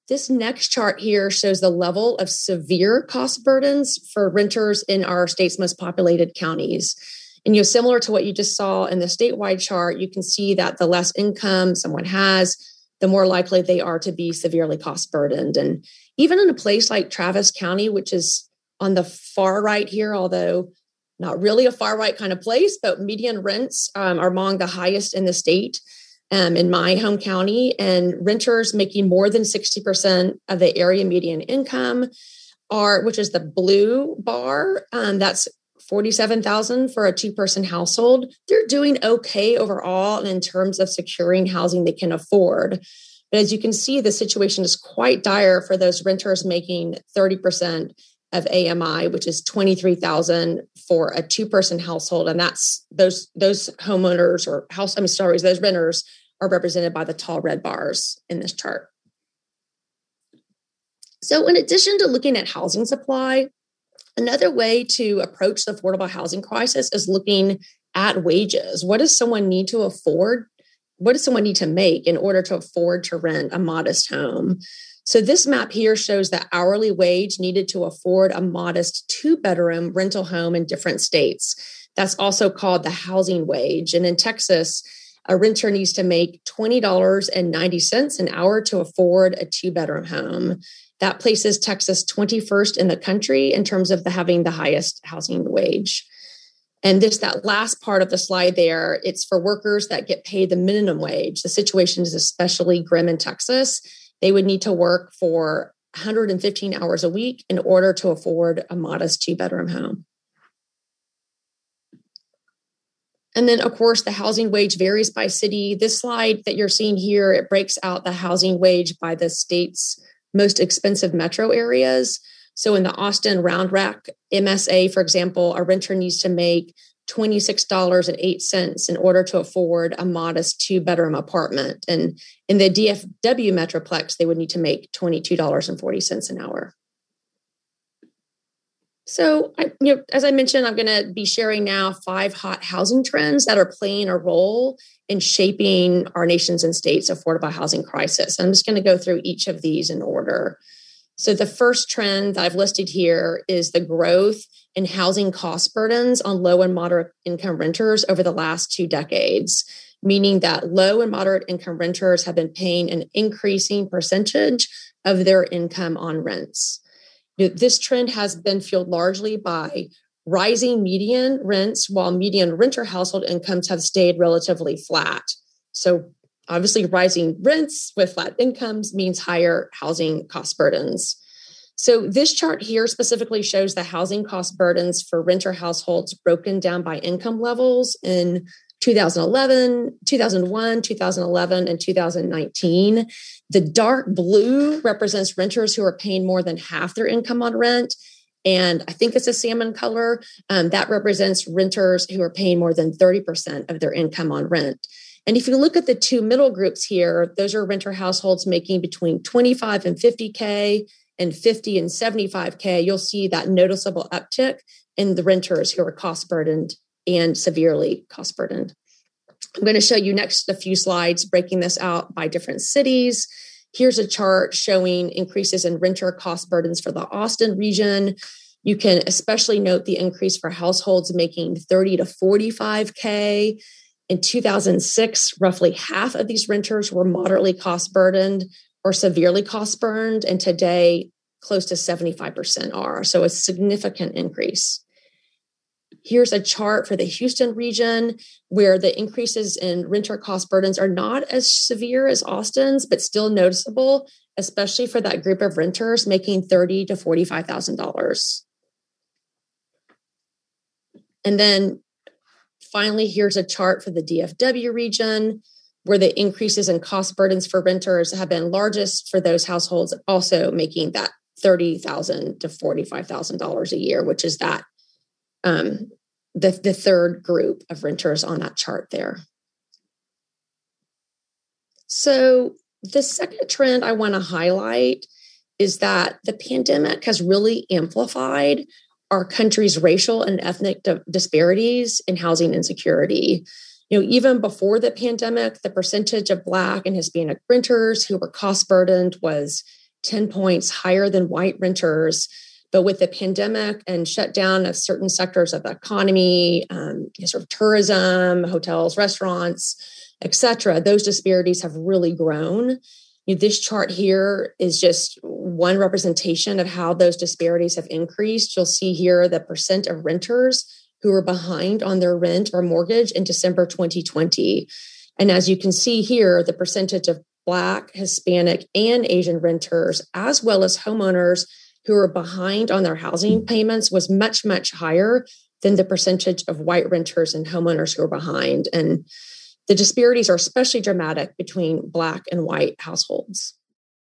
This next chart here shows the level of severe cost burdens for renters in our state's most populated counties. And similar to what you just saw in the statewide chart, you can see that the less income someone has, the more likely they are to be severely cost burdened. And even in a place like Travis County, which is on the far right here, although not really a far right kind of place, but median rents are among the highest in the state. In my home county, and renters making more than 60% of the area median income which is the blue bar, that's $47,000 for a 2-person household. They're doing okay overall in terms of securing housing they can afford. But as you can see, the situation is quite dire for those renters making 30% of AMI, which is $23,000 for a 2-person household. And that's those homeowners or those renters are represented by the tall red bars in this chart. So in addition to looking at housing supply, another way to approach the affordable housing crisis is looking at wages. What does someone need to afford? What does someone need to make in order to afford to rent a modest home? So this map here shows the hourly wage needed to afford a modest 2-bedroom rental home in different states. That's also called the housing wage. And in Texas, a renter needs to make $20.90 an hour to afford a 2-bedroom home. That places Texas 21st in the country in terms of having the highest housing wage. And that last part of the slide there, it's for workers that get paid the minimum wage. The situation is especially grim in Texas. They would need to work for 115 hours a week in order to afford a modest 2-bedroom home. And then, of course, the housing wage varies by city. This slide that you're seeing here, it breaks out the housing wage by the state's most expensive metro areas. So in the Austin Round Rock MSA, for example, a renter needs to make $26.08 in order to afford a modest 2-bedroom apartment. And in the DFW Metroplex, they would need to make $22.40 an hour. So, as I mentioned, I'm going to be sharing now 5 hot housing trends that are playing a role in shaping our nation's and state's affordable housing crisis. I'm just going to go through each of these in order. So the first trend that I've listed here is the growth in housing cost burdens on low and moderate income renters over the last 2 decades, meaning that low and moderate income renters have been paying an increasing percentage of their income on rents. This trend has been fueled largely by rising median rents, while median renter household incomes have stayed relatively flat. So obviously, rising rents with flat incomes means higher housing cost burdens. So this chart here specifically shows the housing cost burdens for renter households broken down by income levels in 2001, 2011, and 2019. The dark blue represents renters who are paying more than half their income on rent. And I think it's a salmon color. That represents renters who are paying more than 30% of their income on rent. And if you look at the 2 middle groups here, those are renter households making between $25,000 and $50,000 and $50,000 and $75,000. You'll see that noticeable uptick in the renters who are cost burdened and severely cost burdened. I'm going to show you next a few slides breaking this out by different cities. Here's a chart showing increases in renter cost burdens for the Austin region. You can especially note the increase for households making $30,000 to $45,000. In 2006, roughly half of these renters were moderately cost burdened or severely cost burned, and today close to 75% are. So a significant increase. Here's a chart for the Houston region where the increases in renter cost burdens are not as severe as Austin's, but still noticeable, especially for that group of renters making $30,000 to $45,000. And then finally, here's a chart for the DFW region where the increases in cost burdens for renters have been largest for those households also making that $30,000 to $45,000 a year, which is that the third group of renters on that chart there. So the second trend I want to highlight is that the pandemic has really amplified our country's racial and ethnic disparities in housing insecurity. Even before the pandemic, the percentage of Black and Hispanic renters who were cost burdened was 10 points higher than white renters. But with the pandemic and shutdown of certain sectors of the economy, sort of tourism, hotels, restaurants, et cetera, those disparities have really grown. This chart here is just one representation of how those disparities have increased. You'll see here the percent of renters who are behind on their rent or mortgage in December 2020. And as you can see here, the percentage of Black, Hispanic, and Asian renters, as well as homeowners who are behind on their housing payments, was much, much higher than the percentage of white renters and homeowners who are behind. And the disparities are especially dramatic between Black and white households.